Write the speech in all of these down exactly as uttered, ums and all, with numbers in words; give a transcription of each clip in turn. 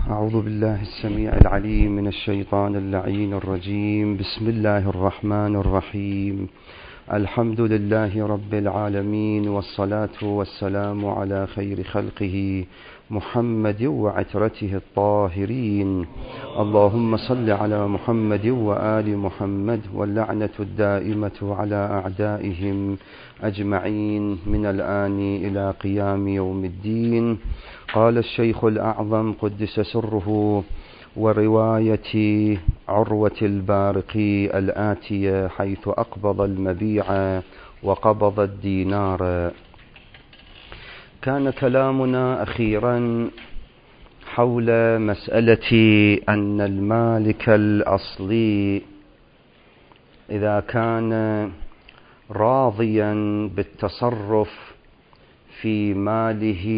أعوذ بالله السميع العليم من الشيطان اللعين الرجيم. بسم الله الرحمن الرحيم. الحمد لله رب العالمين، والصلاة والسلام على خير خلقه محمد وعترته الطاهرين. اللهم صل على محمد وآل محمد، واللعنة الدائمة على أعدائهم أجمعين من الآن إلى قيام يوم الدين. قال الشيخ الأعظم قدس سره: ورواية عروة البارقي الآتية حيث أقبض المبيع وقبض الدينار. كان كلامنا أخيرا حول مسألة أن المالك الأصلي إذا كان راضيا بالتصرف في ماله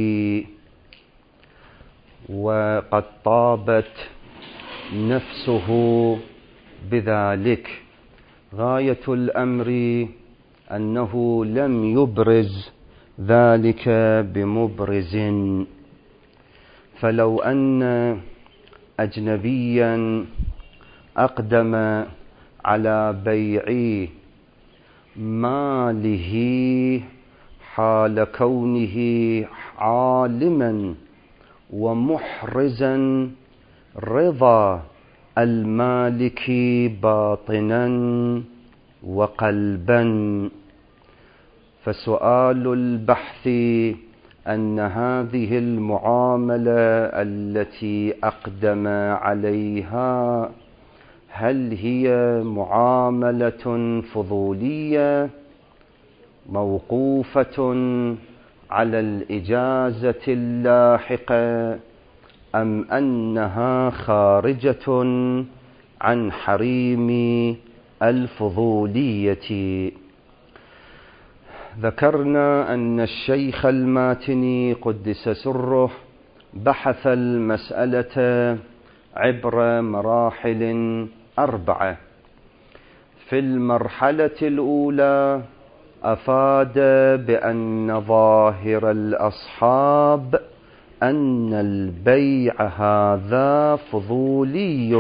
وقد طابت نفسه بذلك، غاية الأمر أنه لم يبرز ذلك بمبرز. فلو أن أجنبيا أقدم على بيع ماله حال كونه عالما ومحرزا رضا المالك باطنا وقلبا، فسؤال البحث أن هذه المعاملة التي أقدم عليها هل هي معاملة فضولية موقوفة على الإجازة اللاحقة، أم أنها خارجة عن حريم الفضولية. ذكرنا أن الشيخ الماتني قدس سره بحث المسألة عبر مراحل أربعة. في المرحلة الأولى أفاد بأن ظاهر الأصحاب أن البيع هذا فضولي،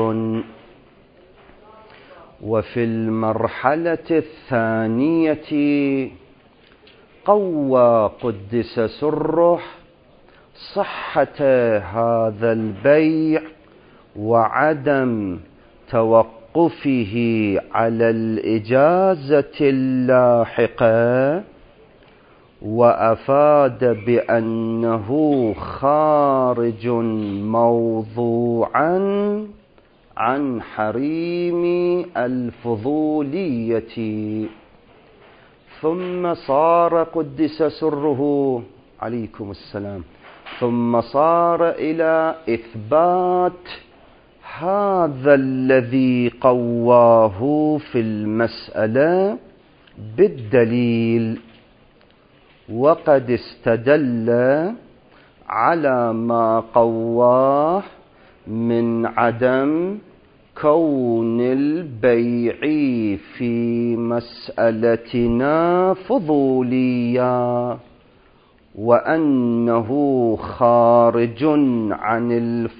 وفي المرحلة الثانية قوى قدس سره صحة هذا البيع وعدم توقفه على الإجازة اللاحقة، وأفاد بأنه خارج موضوعا عن حريم الفضولية. ثم صار قدس سره عليكم السلام ثم صار إلى إثبات هذا الذي قواه في المسألة بالدليل، وقد استدل على ما قواه من عدم كون البيع في مسألتنا فضوليا، وأنه خارج عن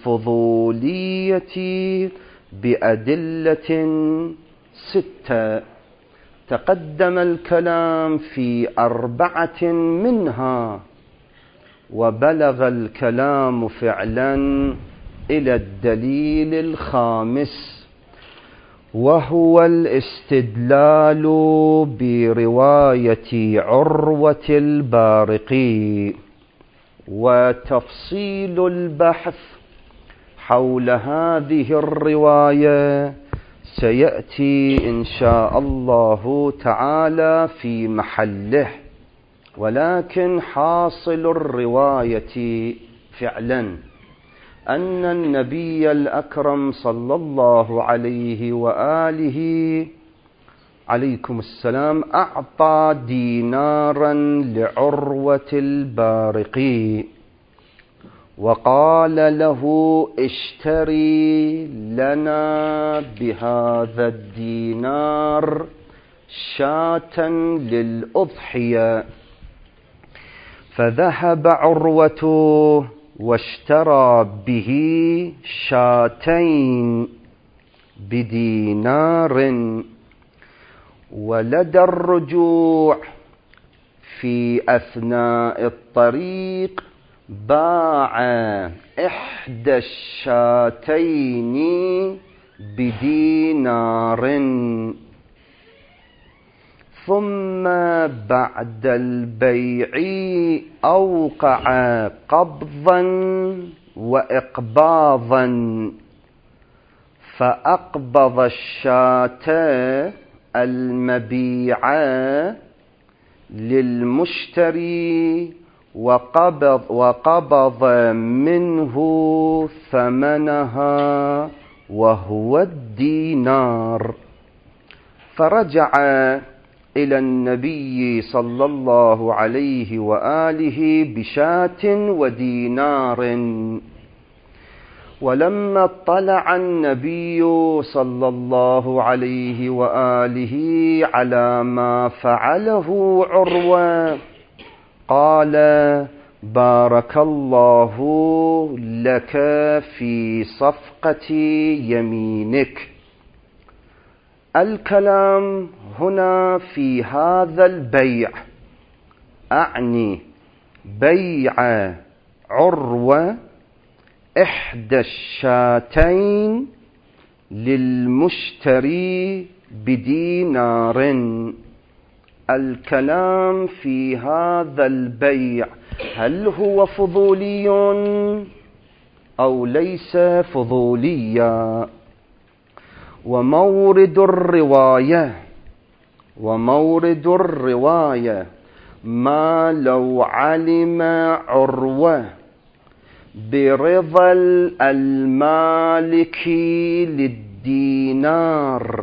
الفضولية بأدلة ستة. تقدم الكلام في أربعة منها، وبلغ الكلام فعلا إلى الدليل الخامس، وهو الاستدلال برواية عروة البارقي. وتفصيل البحث حول هذه الرواية سيأتي إن شاء الله تعالى في محله، ولكن حاصل الرواية فعلا أن النبي الأكرم صلى الله عليه وآله عليكم السلام أعطى دينارا لعروة البارقي وقال له: اشتري لنا بهذا الدينار شاة للأضحية. فذهب عروة واشترى به شاتين بدينار، ولدى الرجوع في أثناء الطريق باع إحدى الشاتين بدينار، ثم بعد البيع أوقع قبضا وإقباضا، فأقبض الشاة المبيعة للمشتري وقبض, وقبض منه ثمنها وهو الدينار، فرجع إلى النبي صلى الله عليه وآله بشاة ودينار. ولما اطلع النبي صلى الله عليه وآله على ما فعله عروة قال: بارك الله لك في صفقة يمينك. الكلام هنا في هذا البيع، أعني بيع عروة إحدى الشاتين للمشتري بدينار. الكلام في هذا البيع هل هو فضولي أو ليس فضوليا؟ ومورد الرواية ومورد الرواية ما لو علم عروة برضا المالك للدينار،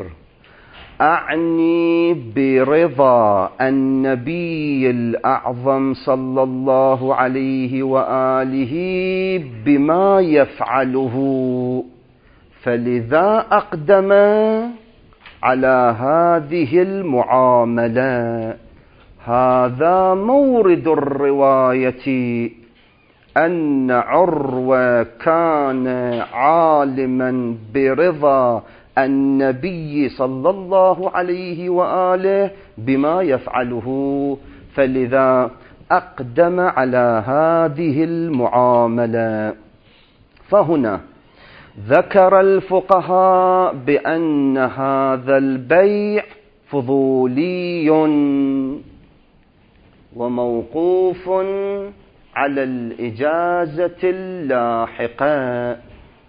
أعني برضا النبي الأعظم صلى الله عليه وآله بما يفعله، فلذا أقدم على هذه المعاملة. هذا مورد الرواية، أن عروة كان عالما برضا النبي صلى الله عليه وآله بما يفعله، فلذا أقدم على هذه المعاملة. فهنا ذكر الفقهاء بأن هذا البيع فضولي وموقوف على الإجازة اللاحقة،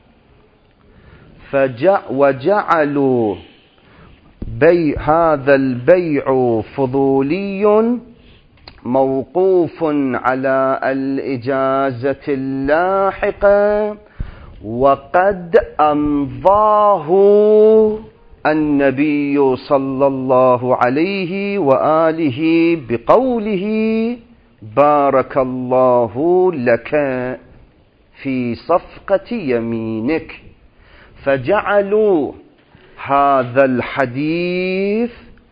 وجعلوا بيع هذا البيع فضولي موقوف على الإجازة اللاحقة، وقد أمضاه النبي صلى الله عليه وآله بقوله: بارك الله لك في صفقة يمينك. فجعلوا هذا الحديث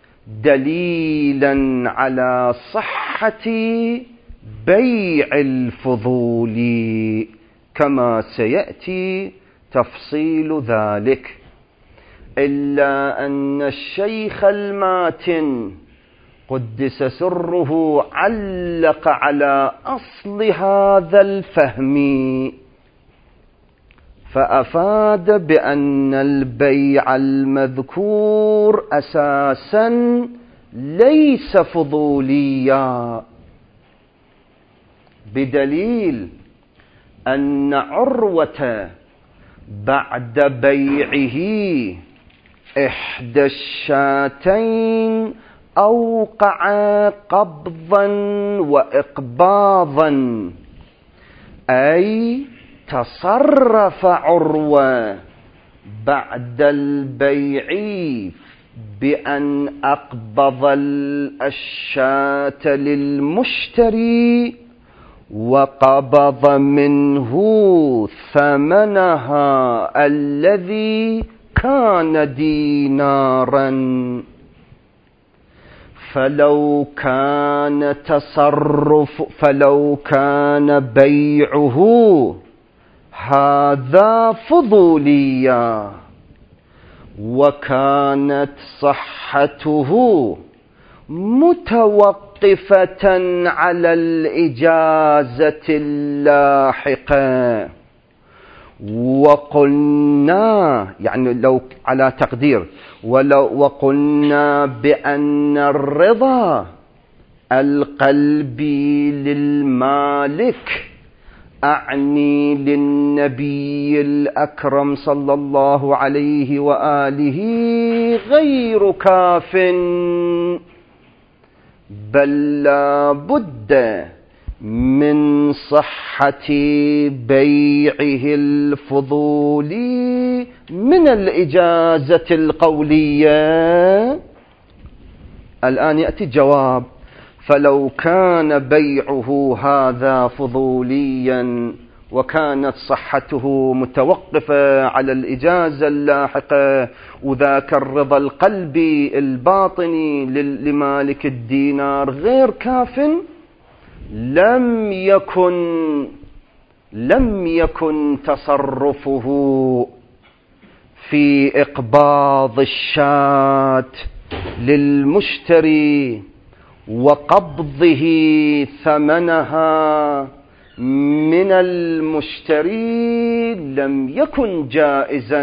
دليلا على صحة بيع الفضول، كما سيأتي تفصيل ذلك. إلا أن الشيخ الماتن قدس سره علق على أصل هذا الفهم، فأفاد بأن البيع المذكور أساسا ليس فضوليا، بدليل أن عروة بعد بيعه إحدى الشاتين أوقع قبضا وإقباضا، أي تصرف عروة بعد البيع بأن أقبض الشاة للمشتري وقبض منه ثمنها الذي كان دينارا، فلو كان تصرف فلو كان بيعه هذا فضوليا وكانت صحته متوقفة على الإجازة اللاحقة، وقلنا يعني لو على تقدير ولو وقلنا بأن الرضا القلبي للمالك، أعني للنبي الأكرم صلى الله عليه وآله، غير كاف، بل لا بد من صحة بيعه الفضولي من الإجازة القولية. الآن يأتي جواب: فلو كان بيعه هذا فضوليا وكانت صحته متوقفة على الإجازة اللاحقة، وذاك الرضا القلبي الباطني لمالك الدينار غير كاف، لم يكن لم يكن تصرفه في إقباض الشاة للمشتري وقبضه ثمنها من المشتري لم يكن جائزا،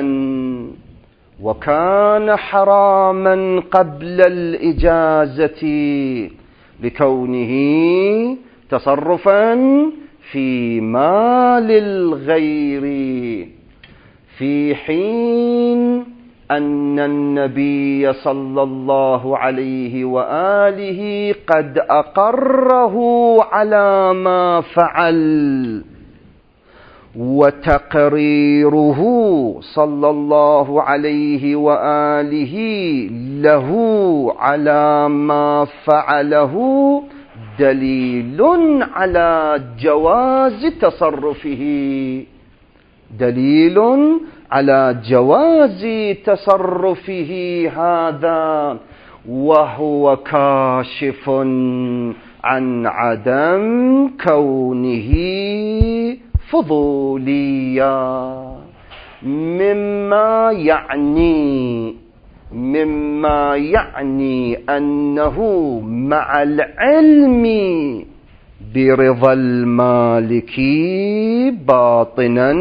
وكان حراما قبل الإجازة لكونه تصرفا في مال الغير، في حين أن النبي صلى الله عليه وآله قد أقره على ما فعل، وتقريره صلى الله عليه وآله له على ما فعله دليل على جواز تصرفه، دليل على جواز تصرفه هذا، وهو كاشف عن عدم كونه فضوليا، مما يعني مما يعني أنه مع العلم برضا المالك باطنا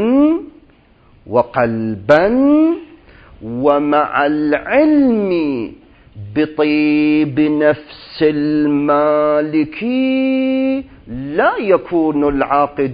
وقلبا، ومع العلم بطيب نفس المالك، لا يكون العاقد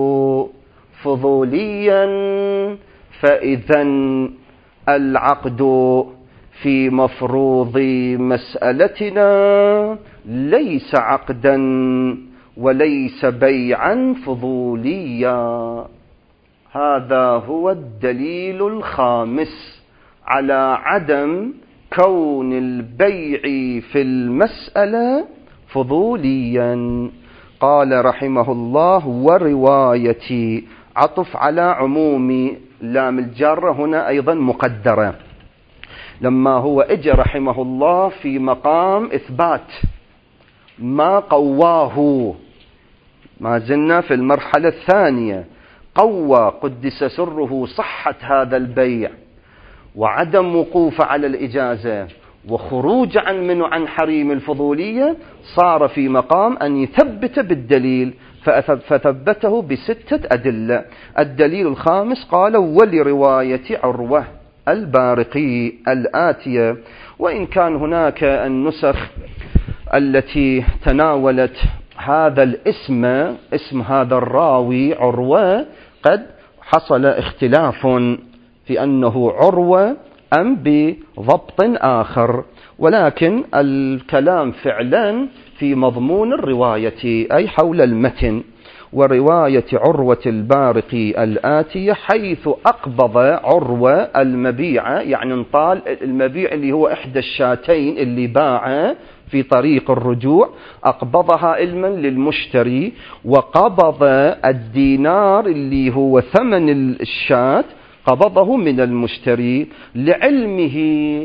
فضوليا، فإذا العقد في مفروض مسألتنا ليس عقدا وليس بيعا فضوليا. هذا هو الدليل الخامس على عدم كون البيع في المسألة فضوليا. قال رحمه الله: وروايتي، عطف على عموم لام الجارة هنا أيضا مقدرة، لما هو اجى رحمه الله في مقام إثبات ما قواه، ما زلنا في المرحلة الثانية، قوى قدس سره صحة هذا البيع وعدم وقوف على الإجازة وخروج عن منه عن حريم الفضولية، صار في مقام أن يثبت بالدليل، فثبته بستة أدلة. الدليل الخامس قال: ولرواية عروة البارقي الآتية، وإن كان هناك النسخ التي تناولت هذا الاسم، اسم هذا الراوي عروة، قد حصل اختلاف في أنه عروة أم بضبط آخر، ولكن الكلام فعلا في مضمون الرواية أي حول المتن. ورواية عروة البارقي الآتية: حيث أقبض عروة المبيع، يعني انطال المبيع اللي هو إحدى الشاتين اللي باع في طريق الرجوع، أقبضها علما للمشتري، وقبض الدينار اللي هو ثمن الشات قبضه من المشتري لعلمه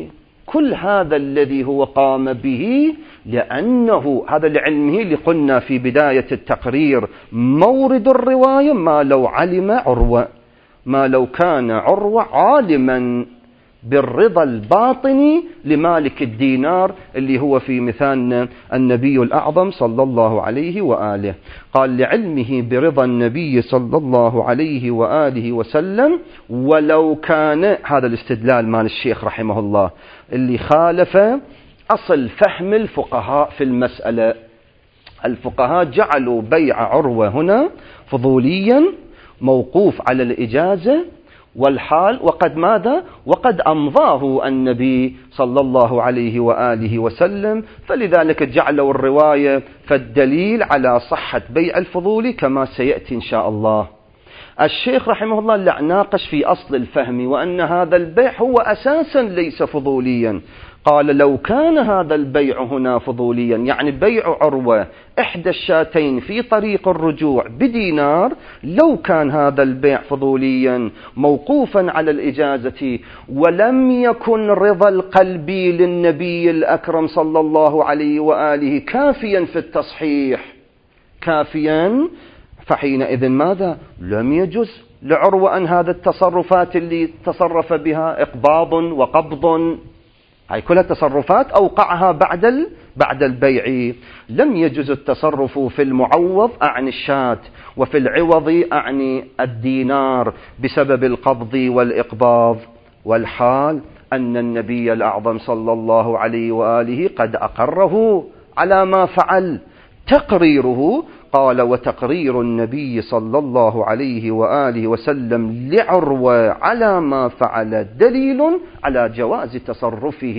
كل هذا الذي هو قام به لأنه هذا لعلمه اللي قلنا في بداية التقرير مورد الرواية ما لو علم عروة، ما لو كان عروة عالما بالرضا الباطني لمالك الدينار اللي هو في مثالنا النبي الأعظم صلى الله عليه وآله. قال لعلمه برضا النبي صلى الله عليه وآله وسلم ولو كان، هذا الاستدلال مال الشيخ رحمه الله اللي خالف أصل فهم الفقهاء في المسألة. الفقهاء جعلوا بيع عروة هنا فضوليا موقوف على الإجازة والحال، وقد ماذا؟ وقد أمضاه النبي صلى الله عليه وآله وسلم، فلذلك جعلوا الرواية فالدليل على صحة بيع الفضولي كما سيأتي إن شاء الله. الشيخ رحمه الله لا ناقش في أصل الفهم وأن هذا البيع هو أساسا ليس فضوليا. قال لو كان هذا البيع هنا فضوليا، يعني بيع عروة إحدى الشاتين في طريق الرجوع بدينار، لو كان هذا البيع فضوليا موقوفا على الإجازة ولم يكن رضا القلب للنبي الأكرم صلى الله عليه وآله كافيا في التصحيح كافيا، فحينئذ ماذا؟ لم يجوز لعروة أن هذا التصرفات اللي تصرف بها إقباض وقبض، هاي كلها تصرفات أوقعها بعد بعد البيع. لم يجوز التصرف في المعوض أعني الشاة وفي العوض أعني الدينار بسبب القبض والإقباض، والحال أن النبي الأعظم صلى الله عليه وآله قد أقره على ما فعل. تقريره قال وتقرير النبي صلى الله عليه وآله وسلم لعروة على ما فعل دليل على جواز تصرفه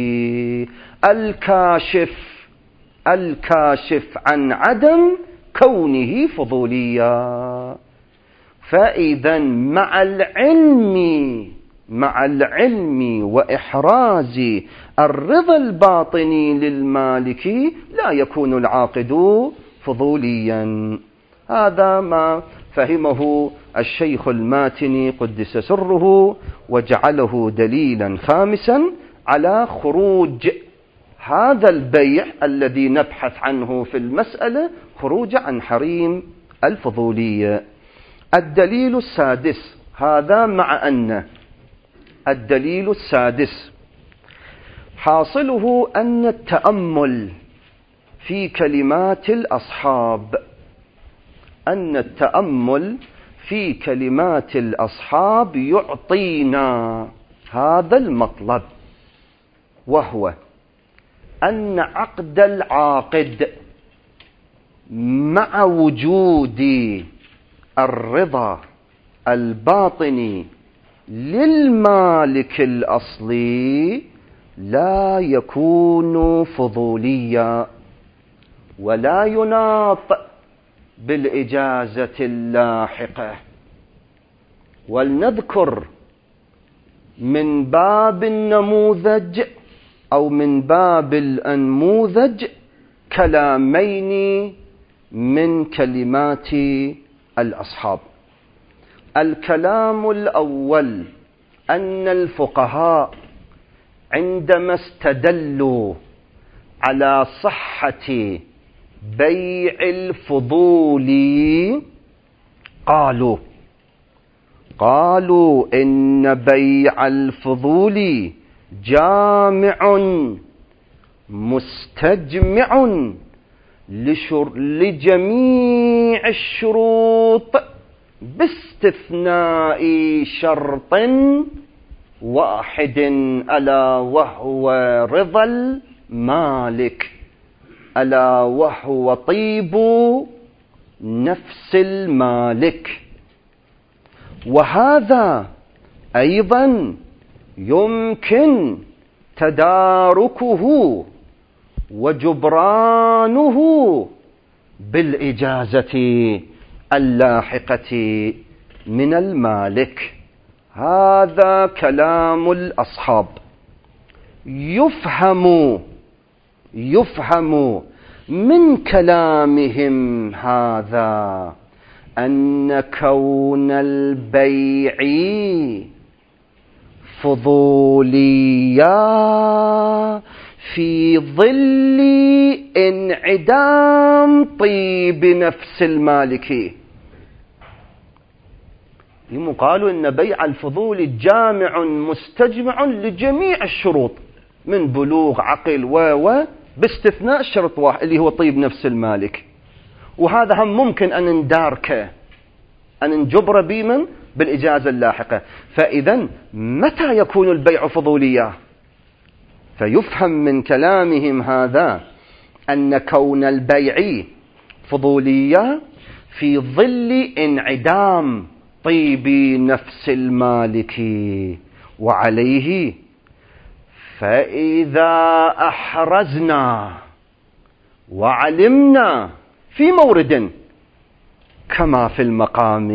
الكاشف الكاشف عن عدم كونه فضوليا. فإذا مع العلم مع العلم وإحراز الرضا الباطني للمالك لا يكون العاقد فضوليا. هذا ما فهمه الشيخ الماتني قدس سره، وجعله دليلا خامسا على خروج هذا البيع الذي نبحث عنه في المسألة، خروج عن حريم الفضولية. الدليل السادس، هذا مع أن الدليل السادس حاصله أن التأمل في كلمات الأصحاب أن التأمل في كلمات الأصحاب يعطينا هذا المطلب، وهو أن عقد العاقد مع وجود الرضا الباطني للمالك الأصلي لا يكون فضوليا ولا يناط بالإجازة اللاحقة. ولنذكر من باب النموذج أو من باب الأنموذج كلامين من كلمات الأصحاب. الكلام الأول أن الفقهاء عندما استدلوا على صحة بيع الفضول قالوا قالوا إن بيع الفضول جامع مستجمع لجميع الشروط باستثناء شرط واحد ألا وهو رضا المالك، ألا وهو طيب نفس المالك. وهذا أيضا يمكن تداركه وجبرانه بالإجازة اللاحقة من المالك. هذا كلام الأصحاب. يفهم يفهم من كلامهم هذا أن كون البيع فضولية في ظل انعدام طيب نفس المالك. قالوا إن بيع الفضول جامع مستجمع لجميع الشروط من بلوغ عقل و و باستثناء الشرط واحد اللي هو طيب نفس المالك، وهذا هم ممكن أن نداركه، أن نجبر بمن بالإجازة اللاحقة. فإذا متى يكون البيع فضوليا؟ فيفهم من كلامهم هذا أن كون البيع فضوليا في ظل انعدام طيب نفس المالك. وعليه فإذا أحرزنا وعلمنا في مورد كما في المقام،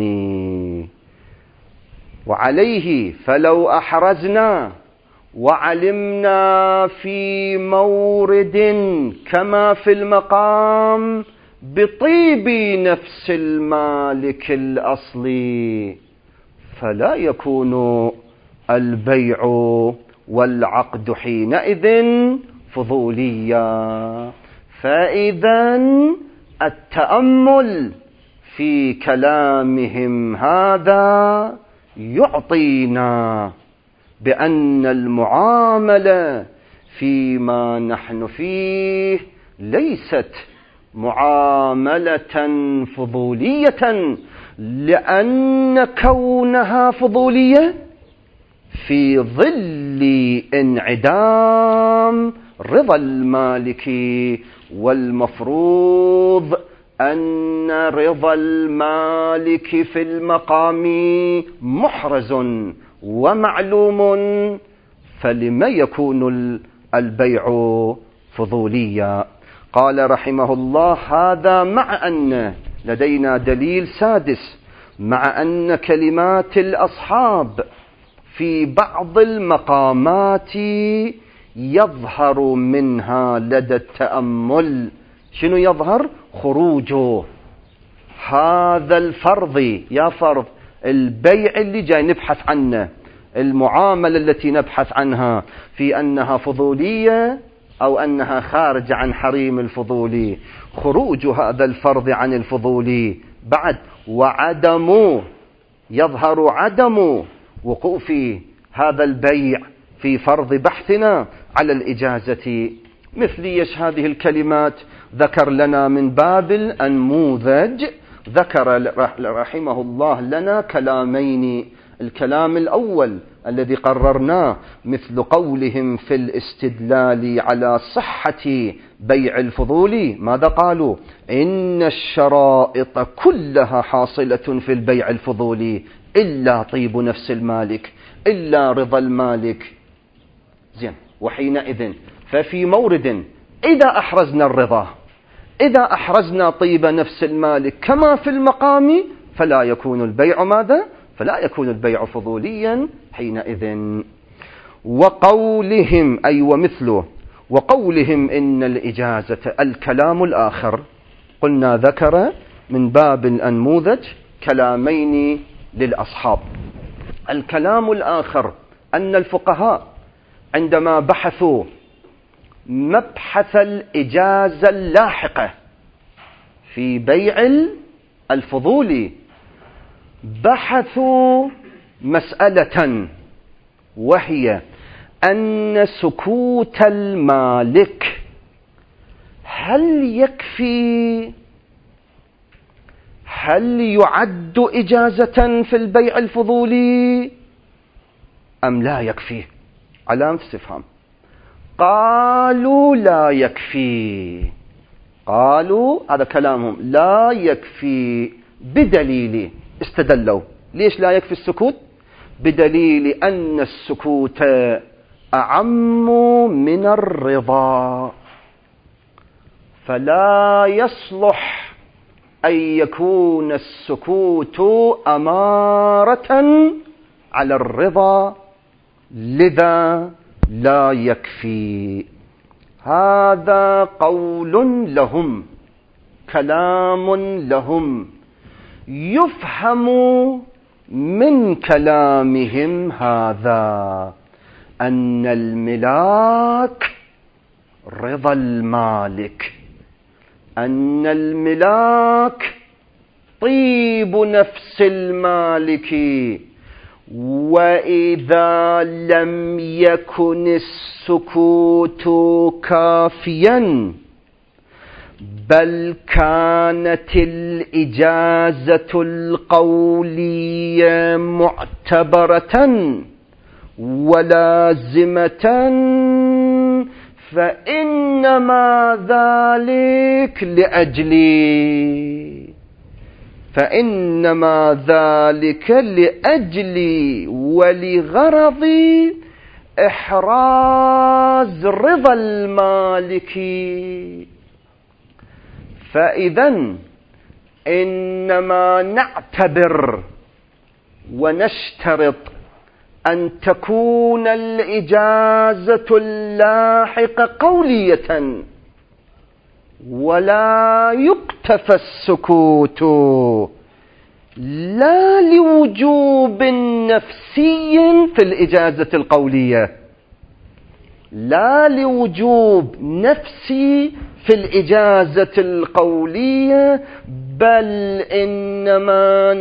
وعليه فلو أحرزنا وعلمنا في مورد كما في المقام بطيب نفس المالك الأصلي، فلا يكون البيع والعقد حينئذ فضوليا. فإذا التأمل في كلامهم هذا يعطينا بأن المعاملة فيما نحن فيه ليست معاملة فضولية، لأن كونها فضولية في ظل انعدام رضا المالك، والمفروض أن رضا المالك في المقام محرز ومعلوم، فلما يكون البيع فضوليا؟ قال رحمه الله: هذا مع أن لدينا دليل سادس، مع أن كلمات الأصحاب في بعض المقامات يظهر منها لدى التأمل. شنو يظهر؟ خروجه هذا الفرض، يا فرض البيع اللي جاي نبحث عنه، المعاملة التي نبحث عنها في أنها فضولية أو أنها خارج عن حريم الفضولي، خروج هذا الفرض عن الفضولي بعد، وعدم يظهر عدم وقوف هذا البيع في فرض بحثنا على الإجازة. مثل يش هذه الكلمات ذكر لنا من باب الأنموذج، ذكر رحمه الله لنا كلامين. الكلام الأول الذي قررناه مثل قولهم في الاستدلال على صحة بيع الفضول، ماذا قالوا؟ إن الشرائط كلها حاصلة في البيع الفضولي إلا طيب نفس المالك، إلا رضا المالك. زين، وحينئذ ففي مورد إذا أحرزنا الرضا، إذا أحرزنا طيب نفس المالك كما في المقام، فلا يكون البيع ماذا؟ فلا يكون البيع فضوليا حينئذ. وقولهم أي ومثله، وقولهم إن الإجازة الكلام الآخر، قلنا ذكر من باب الأنموذج كلامين للأصحاب. الكلام الآخر أن الفقهاء عندما بحثوا مبحث الإجازة اللاحقة في بيع الفضول بحثوا مسألة، وهي أن سكوت المالك هل يكفي، هل يعد إجازة في البيع الفضولي أم لا يكفي؟ علامة استفهام. قالوا لا يكفي، قالوا هذا كلامهم لا يكفي بدليل، استدلوا ليش لا يكفي السكوت؟ بدليل أن السكوت أعم من الرضا، فلا يصلح أن يكون السكوت أمارة على الرضا، لذا لا يكفي. هذا قول لهم، كلام لهم، يفهم من كلامهم هذا أن الملاك رضا المالك، أن الملاك طيب نفس المالك، وإذا لم يكن السكوت كافيا بل كانت الإجازة القولية معتبرة ولازمة فإنما ذلك لأجلي فإنما ذلك لأجلي ولغرض إحراز رضا المالك. فإذا إنما نعتبر ونشترط أن تكون الإجازة اللاحقة قولية ولا يكتفى السكوت، لا لوجوب نفسي في الإجازة القولية، لا لوجوب نفسي في الإجازة القولية، بل إنما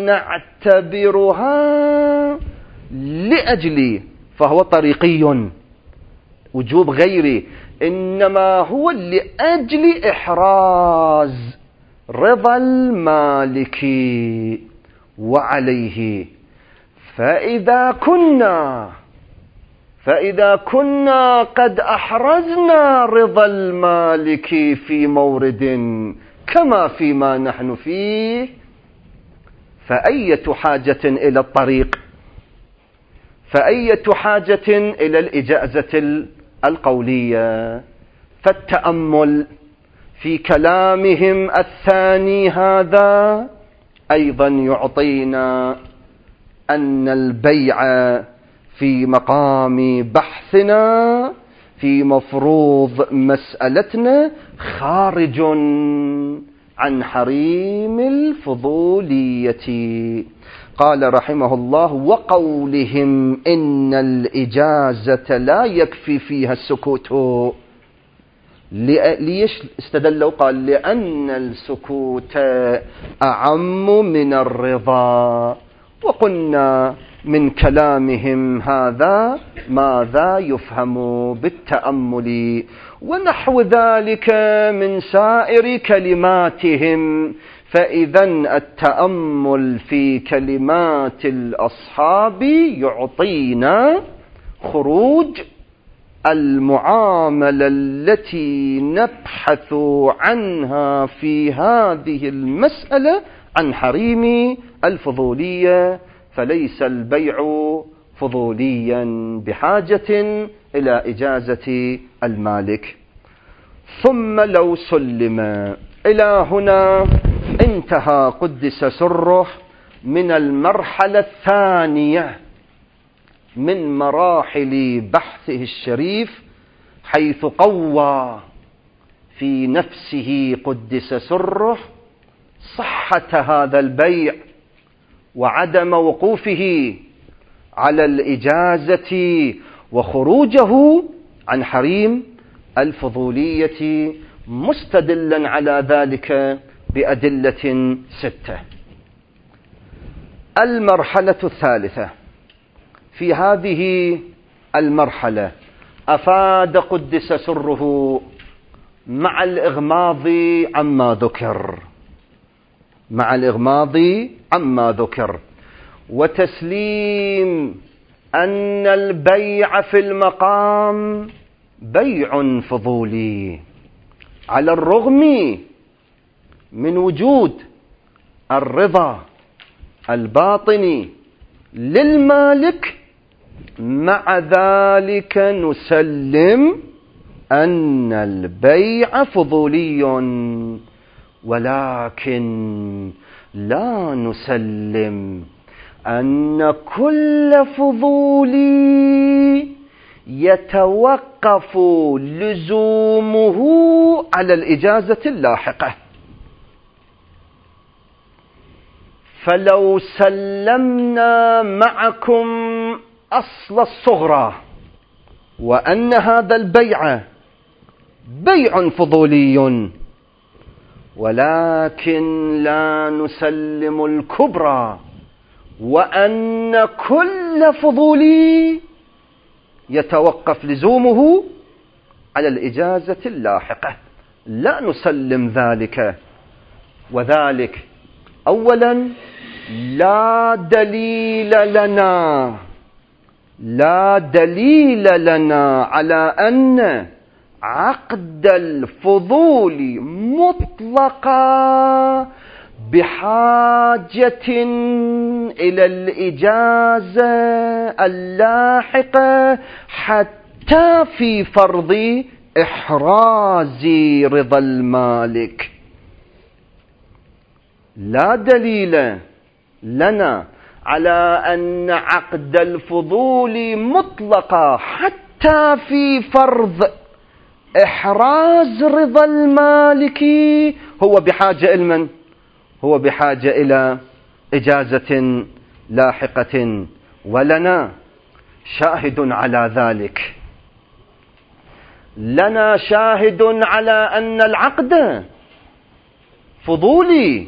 نعتبرها لأجلي، فهو طريقي وجوب غيري، إنما هو لأجل إحراز رضا المالك وعليه. فإذا كنا فإذا كنا قد أحرزنا رضا المالك في مورد كما فيما نحن فيه، فأية حاجة إلى الطريق، فأية حاجة إلى الإجازة القولية؟ فالتأمل في كلامهم الثاني هذا أيضا يعطينا أن البيع في مقام بحثنا في مفروض مسألتنا خارج عن حريم الفضولية. قال رحمه الله: وقولهم إن الإجازة لا يكفي فيها السكوت، ليش استدلوا؟ قال: لأن السكوت أعم من الرضا. وقلنا من كلامهم هذا ماذا يفهم بالتأمل، ونحو ذلك من سائر كلماتهم. فإذا التأمل في كلمات الأصحاب يعطينا خروج المعاملة التي نبحث عنها في هذه المسألة عن حريم الفضولية، فليس البيع فضوليا بحاجة إلى إجازة المالك. ثم لو سلم إلى هنا انتهى قدس سره من المرحلة الثانية من مراحل بحثه الشريف، حيث قوى في نفسه قدس سره صحة هذا البيع وعدم وقوفه على الإجازة وخروجه عن حريم الفضولية، مستدلا على ذلك بأدلة ستة. المرحلة الثالثة. في هذه المرحلة أفاد قدس سره مع الإغماض عما ذكر مع الإغماض عما ذكر وتسليم أن البيع في المقام بيع فضولي، على الرغم من وجود الرضا الباطني للمالك، مع ذلك نسلم أن البيع فضولي، ولكن لا نسلم أن كل فضولي يتوقف لزومه على الإجازة اللاحقة. فلو سلمنا معكم أصل الصغرى وأن هذا البيع بيع فضولي، ولكن لا نسلم الكبرى وأن كل فضولي يتوقف لزومه على الإجازة اللاحقة، لا نسلم ذلك. وذلك أولا لا دليل لنا لا دليل لنا على أن عقد الفضول مطلقا بحاجة إلى الإجازة اللاحقة حتى في فرض إحراز رضا المالك. لا دليل لنا على أن عقد الفضول مطلقا حتى في فرض إحراز رضا المالك هو بحاجة إلى من؟ هو بحاجة إلى إجازة لاحقة، ولنا شاهد على ذلك. لنا شاهد على أن العقد فضولي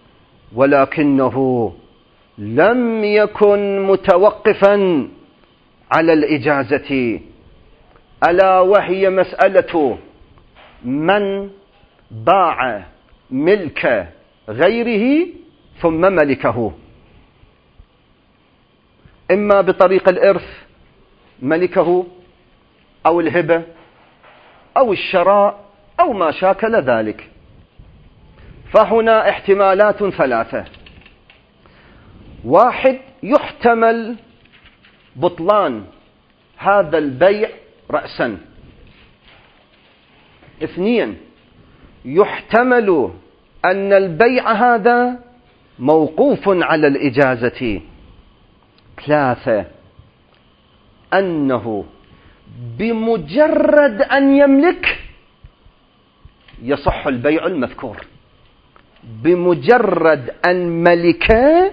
ولكنه لم يكن متوقفا على الإجازة، ألا وهي مسألة من باع ملك غيره ثم ملكه، إما بطريق الإرث ملكه أو الهبة أو الشراء أو ما شاكل ذلك. فهنا احتمالات ثلاثة: واحد، يحتمل بطلان هذا البيع رأسا. اثنين، يحتمل أن البيع هذا موقوف على الإجازة. ثلاثة، أنه بمجرد أن يملك يصح البيع المذكور، بمجرد أن ملك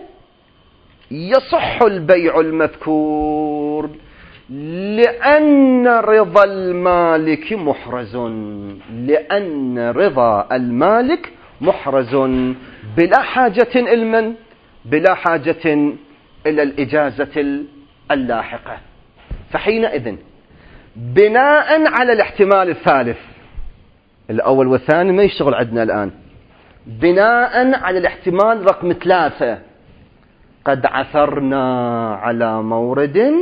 يصح البيع المذكور، لأن رضا المالك محرز لأن رضا المالك محرز بلا حاجة إلى من؟ بلا حاجة إلى الإجازة اللاحقة. فحينئذ بناء على الاحتمال الثالث، الأول والثاني ما يشتغل عندنا الآن، بناء على الاحتمال رقم ثلاثة، قد عثرنا على مورد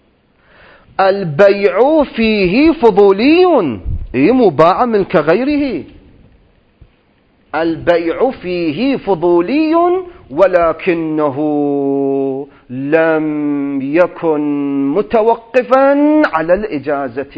البيع فيه فضولي، إيه مباع ملك غيره، البيع فيه فضولي ولكنه لم يكن متوقفا على الإجازة،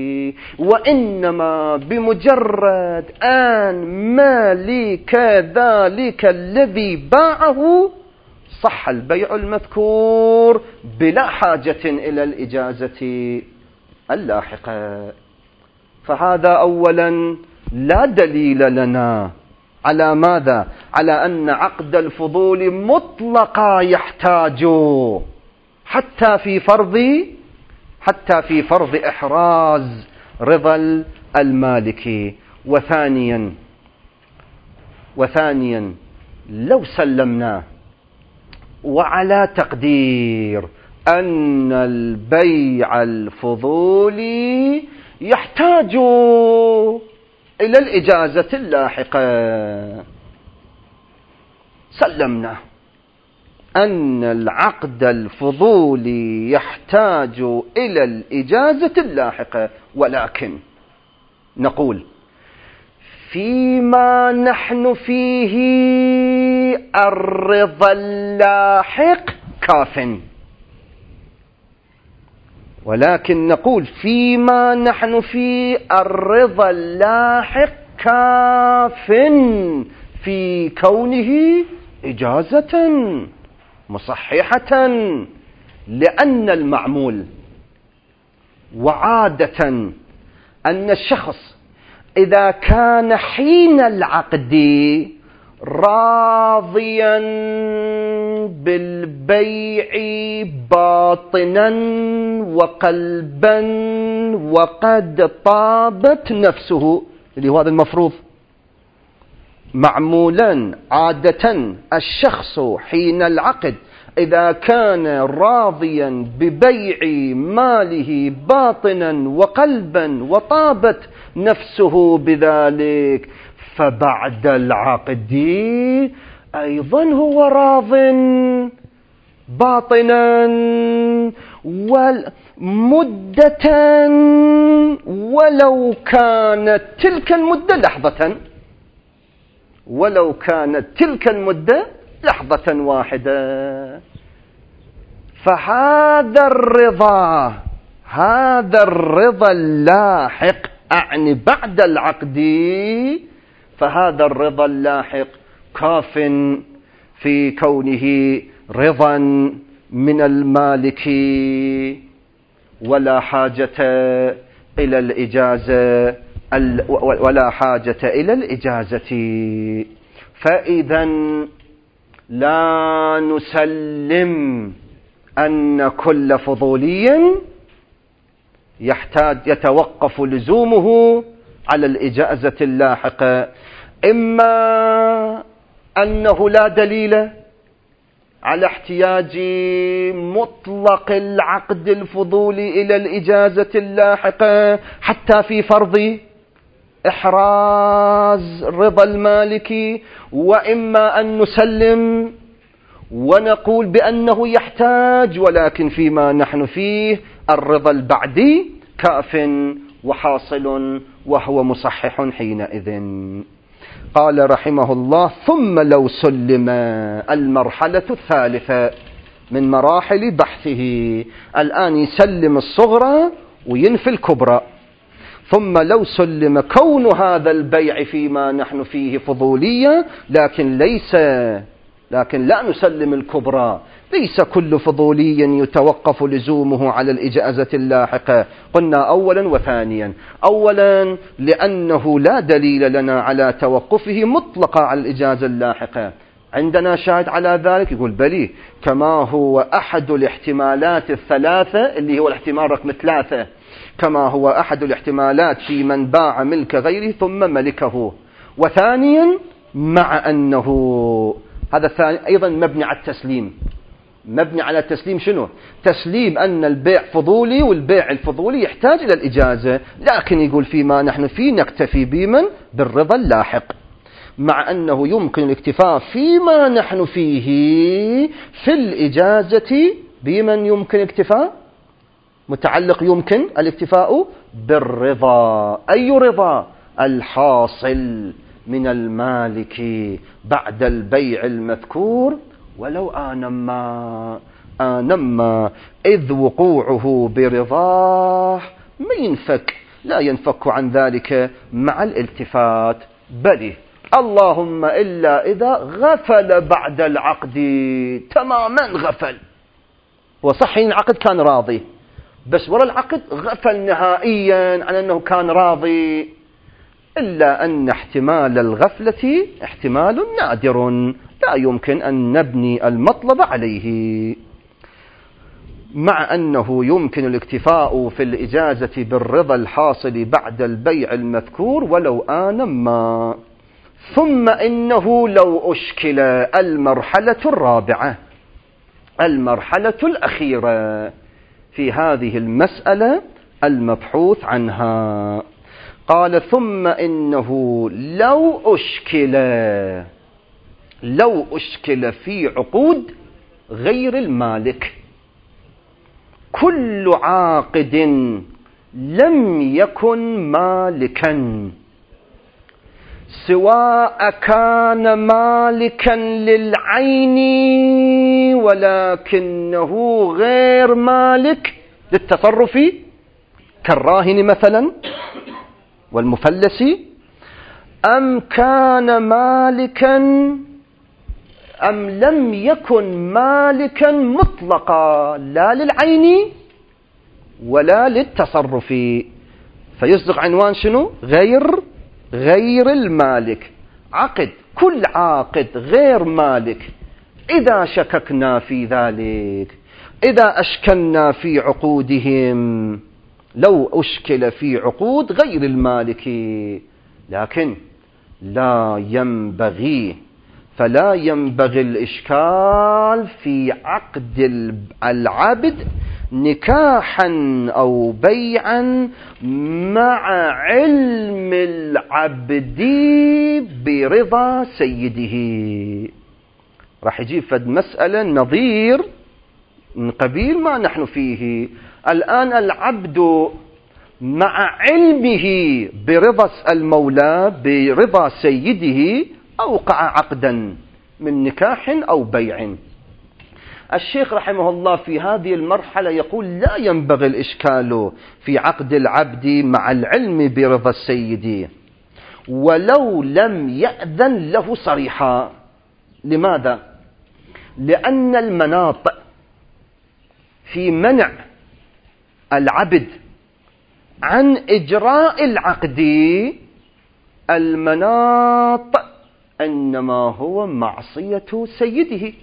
وإنما بمجرد أن مالك ذلك الذي باعه صح البيع المذكور بلا حاجة إلى الإجازة اللاحقة. فهذا أولا لا دليل لنا على ماذا؟ على أن عقد الفضول مطلقا يحتاج حتى في فرض حتى في فرض إحراز رضا المالك. وثانيا وثانيا لو سلمنا وعلى تقدير أن البيع الفضولي يحتاج إلى الإجازة اللاحقة، سلمنا أن العقد الفضولي يحتاج إلى الإجازة اللاحقة، ولكن نقول فيما نحن فيه الرضا اللاحق كاف، ولكن نقول فيما نحن فيه الرضا اللاحق كاف في كونه إجازة مصححة، لأن المعمول وعادة أن الشخص إذا كان حين العقد راضيا بالبيع باطنا وقلبا وقد طابت نفسه، اللي هو هذا المفروض معمولا عادة الشخص حين العقد إذا كان راضيا ببيع ماله باطنا وقلبا وطابت نفسه بذلك، فبعد العقد أيضا هو راض باطنا ومدة ولو كانت تلك المدة لحظة، ولو كانت تلك المدة لحظة واحدة. فهذا الرضا هذا الرضا اللاحق أعني بعد العقد، فهذا الرضا اللاحق كاف في كونه رضا من المالك ولا حاجة إلى الإجازة ولا حاجة إلى الإجازة. فإذا لا نسلم أن كل فضولي يحتاج يتوقف لزومه على الإجازة اللاحقة، إما أنه لا دليل على احتياج مطلق العقد الفضولي إلى الإجازة اللاحقة حتى في فرض إحراز رضا المالك، وإما أن نسلم ونقول بأنه يحتاج، ولكن فيما نحن فيه الرضا البعدي كاف وحاصل وهو مصحح حينئذ. قال رحمه الله: ثم لو سلم، المرحلة الثالثة من مراحل بحثه، الآن يسلم الصغرى وينفي الكبرى. ثم لو سلم كون هذا البيع فيما نحن فيه فضولية، لكن ليس لكن لا نسلم الكبرى، ليس كل فضولي يتوقف لزومه على الإجازة اللاحقة. قلنا أولا وثانيا: أولا لأنه لا دليل لنا على توقفه مطلقا على الإجازة اللاحقة. عندنا شاهد على ذلك؟ يقول بلي، كما هو أحد الاحتمالات الثلاثة، اللي هو الاحتمال رقم ثلاثة، كما هو أحد الاحتمالات في من باع ملك غيره ثم ملكه. وثانيا مع أنه هذا الثاني أيضا مبني على التسليم، مبني على التسليم. شنو؟ تسليم أن البيع فضولي، والبيع الفضولي يحتاج إلى الإجازة، لكن يقول فيما نحن فيه نكتفي بمن بالرضا اللاحق، مع أنه يمكن الاكتفاء فيما نحن فيه في الإجازة بمن يمكن اكتفاء متعلق يمكن الاكتفاء بالرضا. أي رضا؟ الحاصل من المالك بعد البيع المذكور ولو آنما آنما إذ وقوعه برضاه ما ينفك لا ينفك عن ذلك مع الالتفات. بل اللهم إلا إذا غفل بعد العقد تماما، غفل وصح العقد كان راضي، بس ولا العقد غفل نهائيا عن أنه كان راضي، إلا أن احتمال الغفلة احتمال نادر لا يمكن أن نبني المطلب عليه، مع أنه يمكن الاكتفاء في الإجازة بالرضا الحاصل بعد البيع المذكور ولو آن ما. ثم إنه لو أشكل، المرحلة الرابعة، المرحلة الأخيرة في هذه المسألة المبحوث عنها. قال: ثم إنه لو أشكل لو أشكل في عقود غير المالك، كل عاقد لم يكن مالكا، سواء كان مالكا للعين ولكنه غير مالك للتصرف كالراهن مثلا والمفلس، أم كان مالكا أم لم يكن مالكا مطلقا لا للعين ولا للتصرف. فيصدق عنوان شنو؟ غير غير المالك. عقد كل عاقد غير مالك إذا شككنا في ذلك، إذا أشكلنا في عقودهم، لو أشكل في عقود غير المالك، لكن لا ينبغي فلا ينبغي الإشكال في عقد العبد نكاحا أو بيعا مع علم العبد برضا سيده. راح يجيب فد مسألة نظير من قبيل ما نحن فيه الآن. العبد مع علمه برضا المولى برضا سيده أوقع عقدا من نكاح أو بيع. الشيخ رحمه الله في هذه المرحلة يقول لا ينبغي الإشكال في عقد العبد مع العلم برضا السيد ولو لم يأذن له صريحا. لماذا؟ لأن المناط في منع العبد عن إجراء العقد المناط إنما هو معصية سيده.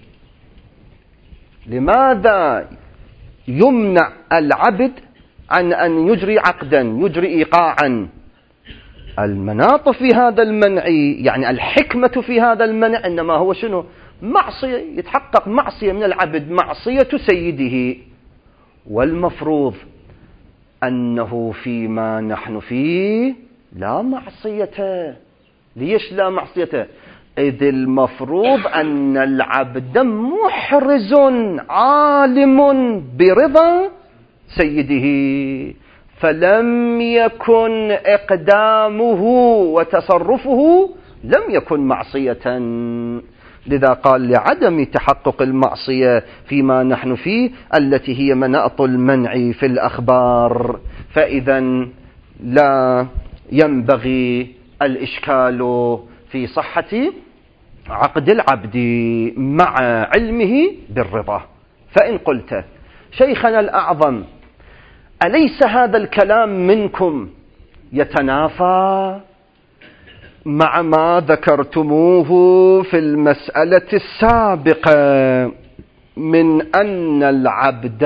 لماذا يمنع العبد عن أن يجري عقدا يجري إيقاعا؟ المناط في هذا المنع، يعني الحكمة في هذا المنع إنما هو شنو؟ معصية، يتحقق معصية من العبد، معصية سيده. والمفروض أنه فيما نحن فيه لا معصية. ليش لا معصية؟ إذ المفروض أن العبد محرز عالم برضا سيده، فلم يكن إقدامه وتصرفه لم يكن معصية. لذا قال لعدم تحقق المعصية فيما نحن فيه التي هي مناط المنع في الأخبار، فإذا لا ينبغي الإشكال في صحة عقد العبد مع علمه بالرضا. فإن قلت شيخنا الأعظم أليس هذا الكلام منكم يتنافى مع ما ذكرتموه في المسألة السابقة من أن العبد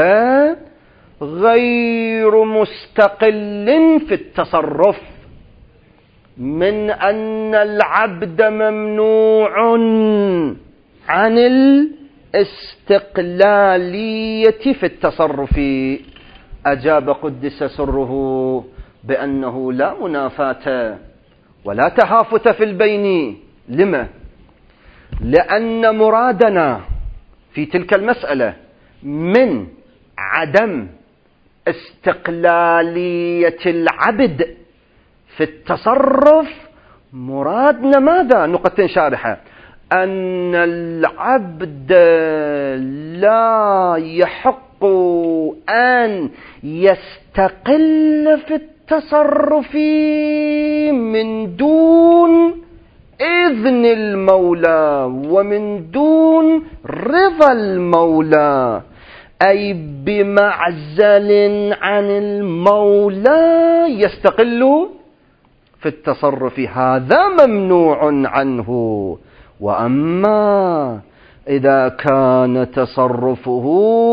غير مستقل في التصرف، من أن العبد ممنوع عن الاستقلالية في التصرف؟ أجاب قدس سره بأنه لا منافاة ولا تهافت في البين. لما؟ لأن مرادنا في تلك المسألة من عدم استقلالية العبد في التصرف مرادنا ماذا؟ نقطة شارحة: أن العبد لا يحق أن يستقل في التصرف من دون إذن المولى ومن دون رضا المولى، أي بمعزل عن المولى يستقل في التصرف، هذا ممنوع عنه. وأما إذا كان تصرفه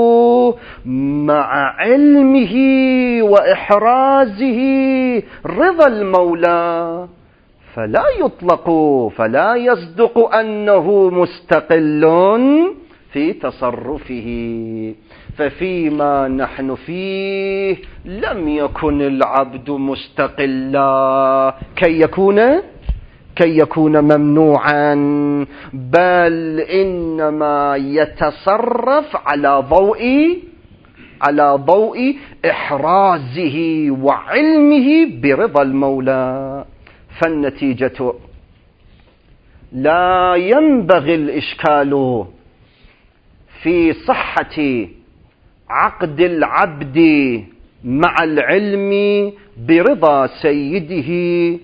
مع علمه وإحرازه رضا المولى فلا يطلق فلا يصدق أنه مستقل في تصرفه. ففيما نحن فيه لم يكن العبد مستقلا كي يكون كي يكون ممنوعا، بل إنما يتصرف على ضوء على ضوء إحرازه وعلمه برضا المولى. فالنتيجة لا ينبغي الإشكال في صحة عقد العبد مع العلم برضا سيده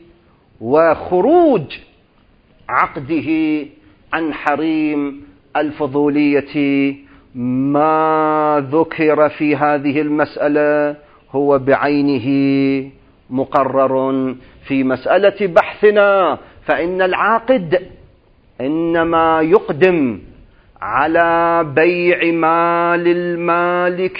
وخروج عقده عن حريم الفضولية. ما ذكر في هذه المسألة هو بعينه مقرر في مسألة بحثنا، فإن العاقد إنما يقدم على بيع مال المالك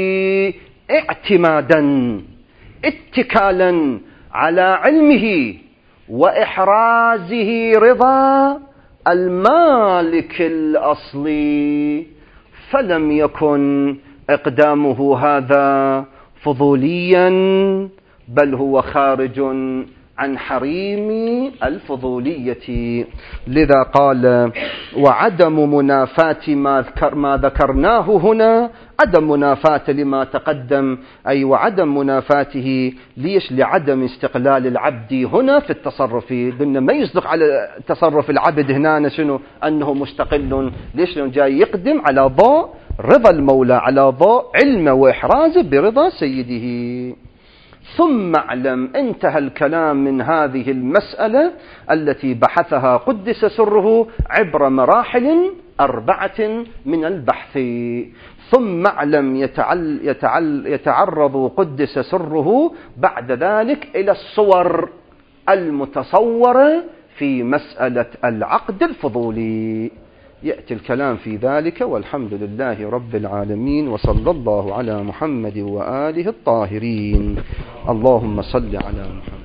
اعتمادا اتكالا على علمه وإحرازه رضا المالك الأصلي، فلم يكن إقدامه هذا فضوليا، بل هو خارج عن حريم الفضولية. لذا قال: وعدم منافاة ما, ذكر ما ذكرناه هنا، عدم منافاة لما تقدم، أي وعدم منافاته ليش؟ لعدم استقلال العبد هنا في التصرف. قلنا ما يصدق على تصرف العبد هنا شنو؟ أنه مستقل. ليش؟ لأنه جاي يقدم على ضوء رضا المولى، على ضوء علمه وإحرازه برضا سيده. ثم اعلم، انتهى الكلام من هذه المسألة التي بحثها قدس سره عبر مراحل أربعة من البحث. ثم اعلم يتعل يتعل يتعرض قدس سره بعد ذلك إلى الصور المتصورة في مسألة العقد الفضولي. يأتي الكلام في ذلك، والحمد لله رب العالمين، وصلى الله على محمد وآله الطاهرين. اللهم صل على محمد.